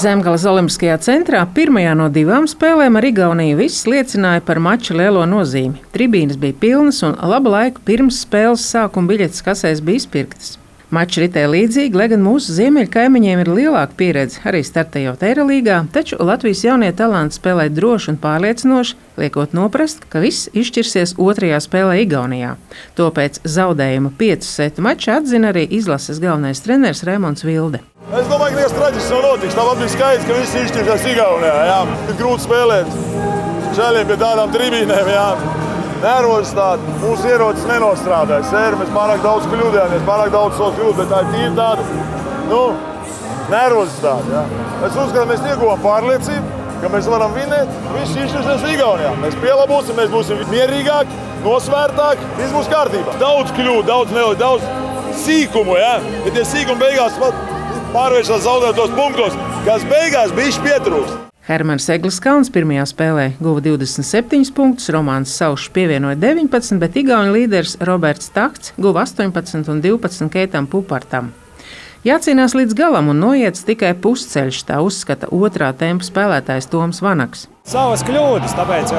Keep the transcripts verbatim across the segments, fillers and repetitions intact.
Zemgales Olimpiskajā centrā pirmajā no divām spēlēm ar Igauniju viss liecināja par mača lielo nozīmi. Tribīnes bija pilnas un labu laiku pirms spēles sākuma biļetes kasēs bija izpirktas. Mačs ritēja līdzīgi, lai gan mūsu ziemeļu kaimiņiem ir lielāka pieredze arī startējot Eirolīgā, taču Latvijas jaunie talanti spēlē droši un pārliecinoši, liekot noprast, ka viss izšķirsies otrajā spēlē Igaunijā. To pēc zaudējuma piecu setu mača atzina arī izlases galvenais treneris Raimonds Vilde. Es domāju, ka nekas traģisks nav notiks. Tāpat bija skaidrs, ka viss izšķirsies Igaunijā. Jā. Ir grūti spēlēt šādiem pie tādām tribīnēm. Jā. Nervozitāte. Mūsu ierocis nenostrādāja. Sēri, mēs pārāk daudz kļūdījāmies, pārāk daudz savu kļūdu, bet tā ir tīri tāda, nu, nervozitāte. Jā. Es uzskatu, ka mēs ieguvām pārliecību, ka mēs varam vinēt. Viss izšķirsies Igaunijā. Mēs pielabosim, mēs būsim mierīgāki, nosvērtāki. Viss būs kārtībā. Daudz kļūdu, daudz nelīdz, daudz sīkumu, jā. Bet tie sīkumi beigās pārvēršās zaudētos punktos, kas beigās bišķi pietrūkst. Hermanis Eglis-Kalns pirmajā spēlē guva divdesmit septiņus punktus, Romāns Saušs pievienoja deviņpadsmit, bet igauņu līderis Roberts Takts guva astoņpadsmit un divpadsmit Keitam Pupartam. Jācīnās līdz galam un noiets tikai pusceļš, tā uzskata otrā tempa spēlētājs Toms Vanaks. Savas kļūdas, tāpēc,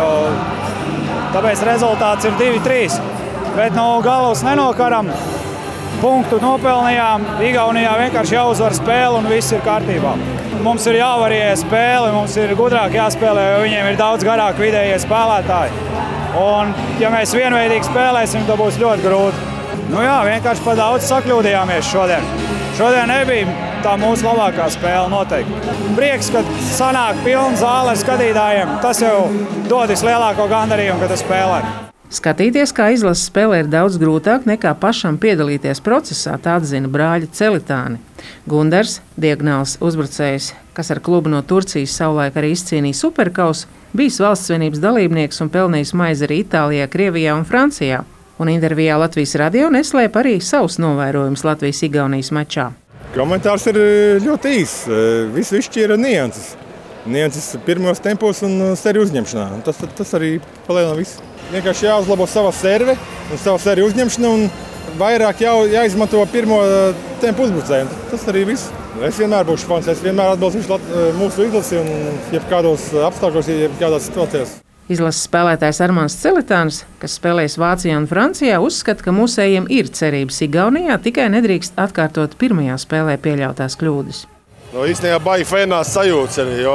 jau, tāpēc rezultāts ir divi trīs, bet no galvas nenokaram. Punktu nopelnījām, Igaunijā vienkārši jāuzvar spēle un viss ir kārtībā. Mums ir jāvarīja spēle, mums ir gudrāk jāspēlē, jo viņiem ir daudz garāk vidējie spēlētāji. Un, ja mēs vienveidīgi spēlēsim, tad būs ļoti grūti. Nu jā, vienkārši pa daudz sakļūdījāmies šodien. Šodien nebija tā mūsu labākā spēle noteikti. Prieks, ka sanāk pilna zāle skatītājiem, tas jau dod vislielāko gandarījumu, ka tas spēlē. Skatīties, kā izlases spēlē, ir daudz grūtāk nekā pašam piedalīties procesā, tā atzina brāļi Celitāni. Gundars, diagonāls uzbrucējs, kas ar klubu no Turcijas savulaik arī izcīnīja superkausu, bijis valsts vienības dalībnieks un pelnījis maizi arī Itālijā, Krievijā un Francijā. Un intervijā Latvijas radio neslēpa arī savus novērojumus Latvijas-Igaunijas mačā. Komentārs ir ļoti īss. Visu izšķīra nianses. Nianses pirmos tempos un seriju uzņemšanā. Tas, tas arī palielina visu. Vienkārši jāuzlabo sava serve un sava seriju uzņemšana un vairāk jā, jāizmanto pirmo tempu uzbrucēju. Tas arī viss. Es vienmēr būšu fans, es vienmēr atbalstīšu mūsu izlasi un jebkādos apstākļos, jebkādās situācijās. Izlases spēlētājs Armāns Celitānis, kas spēlēs Vācijā un Francijā, uzskata, ka mūsējiem ir cerības Igaunijā, tikai nedrīkst atkārtot pirmajā spēlē pieļautās kļūdas. No, īstenībā baigi fēnās sajūtas arī, jo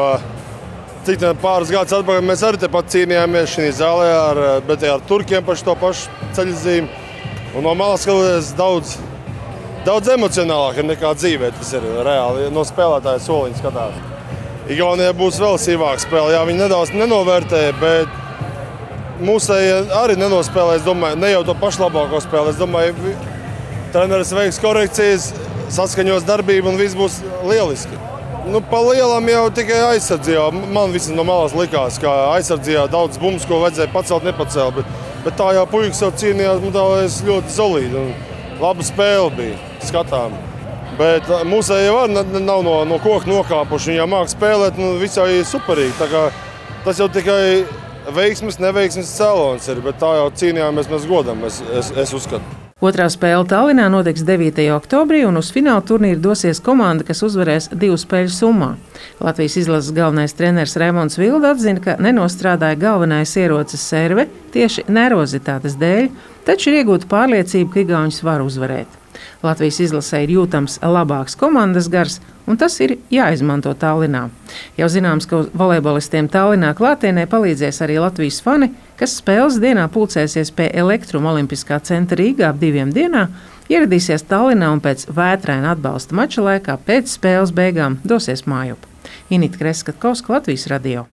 cik pāris gadus atpakaļ mēs arī tepat cīnījāmies šī zālē ar, bet ar turkiem par to pašu ceļzīmi. Un no malas skatoties daudz, daudz emocionālāk nekā dzīvē, tas ir reāli, no spēlētāja soliņa skatās. Igaunijā būs vēl sīvāka spēle, jā, viņi nedaudz nenovērtē, bet mūsēji arī nenospēlē, es domāju, ne jau to pašlabāko spēli. Es domāju, treneris veiks korekcijas, saskaņos darbību un viss būs lieliski. Nu, pa lielam jau tikai aizsardzījā. Man viss no malas likās, ka aizsardzījā daudz bumbas, ko vajadzēja pacelt, nepacelt. Bet, bet tā jau puikas jau cīnījās, man tā ļoti solīdi. Laba spēle bija, skatām. Bet mūsēji jau nav no, no koka nokāpuši. Viņi jau māk spēlēt, nu, viss jau ir superīgi. Tā kā tas jau tikai veiksmes, neveiksmes cēlonis ir, bet tā jau cīnījāmies mēs godam, es, es, es uzskatu. Otrā spēle Tallinā notiks devītajā oktobrī, un uz fināla turnīru dosies komanda, kas uzvarēs divu spēļu summā. Latvijas izlases galvenais treneris Raimonds Vilde atzina, ka nenostrādāja galvenais ierocis serve tieši nervozitātes dēļ, taču ir iegūta pārliecība, ka igauņus var uzvarēt. Latvijas izlasē ir jūtams labāks komandas gars, un tas ir jāizmanto Tallinā. Jau zināms, ka volejbolistiem Tallinā klātienē palīdzēs arī Latvijas fani, kas spēles dienā pulcēsies pie Elektrum Olimpiskā centra Rīgā ap diviem dienā, ieradīsies Tallinā un pēc vētraina atbalsta mača laikā pēc spēles beigām dosies mājup. Inita Kreskatkovska, Latvijas radio.